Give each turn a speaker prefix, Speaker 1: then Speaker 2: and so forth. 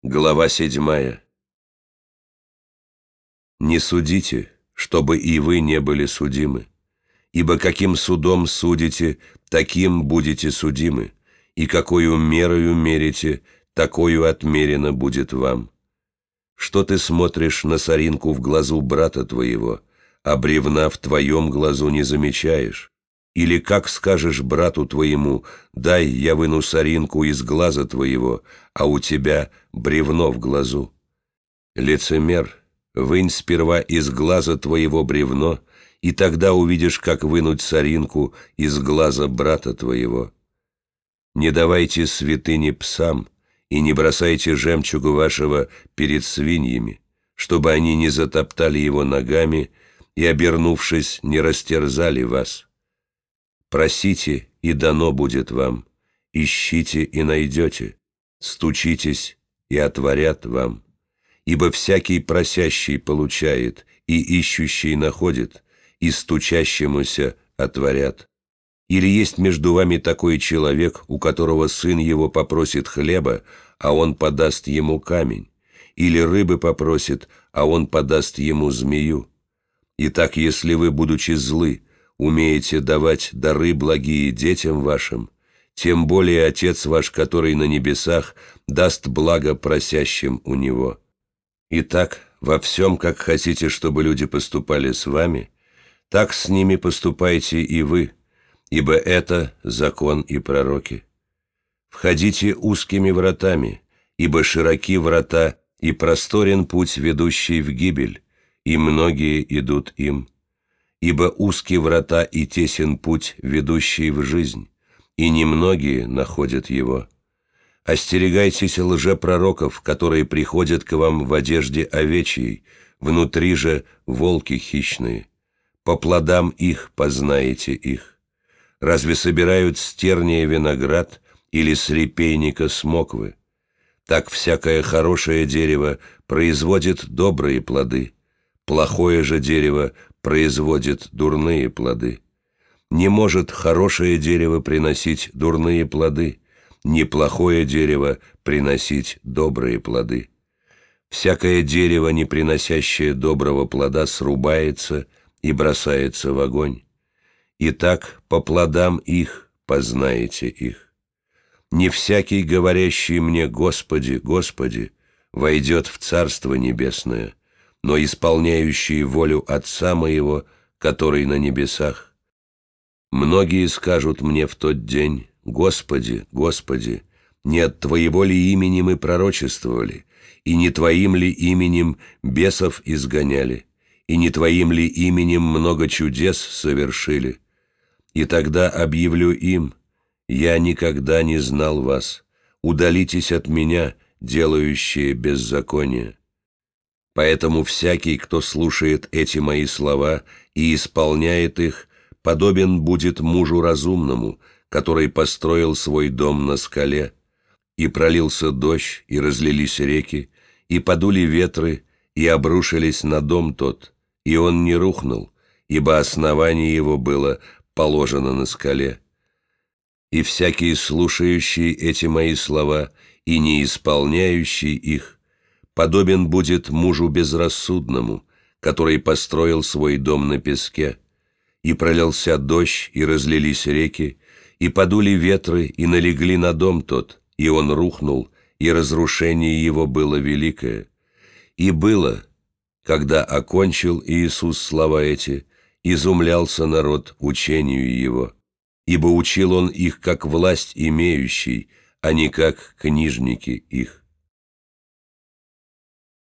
Speaker 1: Глава 7. Не судите, чтобы и вы не были судимы, ибо каким судом судите, таким будете судимы, и какою мерою мерите, такою отмерено будет вам. Что ты смотришь на соринку в глазу брата твоего, а бревна в твоем глазу не замечаешь? Или как скажешь брату твоему: дай, я выну соринку из глаза твоего, а у тебя бревно в глазу? Лицемер, вынь сперва из глаза твоего бревно, и тогда увидишь, как вынуть соринку из глаза брата твоего. Не давайте святыни псам, и не бросайте жемчуга вашего перед свиньями, чтобы они не затоптали его ногами и, обернувшись, не растерзали вас. Просите, и дано будет вам, ищите, и найдете, стучитесь, и отворят вам. Ибо всякий просящий получает, и ищущий находит, и стучащемуся отворят. Или есть между вами такой человек, у которого сын его попросит хлеба, а он подаст ему камень, или рыбы попросит, а он подаст ему змею? Итак, если вы, будучи злы, умеете давать дары благие детям вашим, тем более Отец ваш, который на небесах, даст благо просящим у Него. Итак, во всем, как хотите, чтобы люди поступали с вами, так с ними поступайте и вы, ибо это закон и пророки. Входите узкими вратами, ибо широки врата и просторен путь, ведущий в гибель, и многие идут им. Ибо узки врата и тесен путь, ведущий в жизнь, и немногие находят его. Остерегайтесь лжепророков, которые приходят к вам в одежде овечьей, внутри же волки хищные. По плодам их познаете их. Разве собирают с терния виноград или с репейника смоквы? Так всякое хорошее дерево производит добрые плоды, плохое же дерево производит дурные плоды. Не может хорошее дерево приносить дурные плоды, ни плохое дерево приносить добрые плоды. Всякое дерево, не приносящее доброго плода, срубается и бросается в огонь. Итак, по плодам их познаете их. Не всякий, говорящий мне: Господи, Господи, войдет в Царство Небесное, но исполняющий волю Отца моего, который на небесах. Многие скажут мне в тот день: Господи, Господи, не от Твоего ли имени мы пророчествовали, и не Твоим ли именем бесов изгоняли, и не Твоим ли именем много чудес совершили? И тогда объявлю им: я никогда не знал вас, удалитесь от меня, делающие беззаконие. Поэтому всякий, кто слушает эти мои слова и исполняет их, подобен будет мужу разумному, который построил свой дом на скале. И пролился дождь, и разлились реки, и подули ветры, и обрушились на дом тот, и он не рухнул, ибо основание его было положено на скале. И всякий, слушающий эти мои слова и не исполняющий их, подобен будет мужу безрассудному, который построил свой дом на песке. И пролился дождь, и разлились реки, и подули ветры, и налегли на дом тот, и он рухнул, и разрушение его было великое. И было, когда окончил Иисус слова эти, изумлялся народ учению его, ибо учил он их как власть имеющий, а не как книжники их.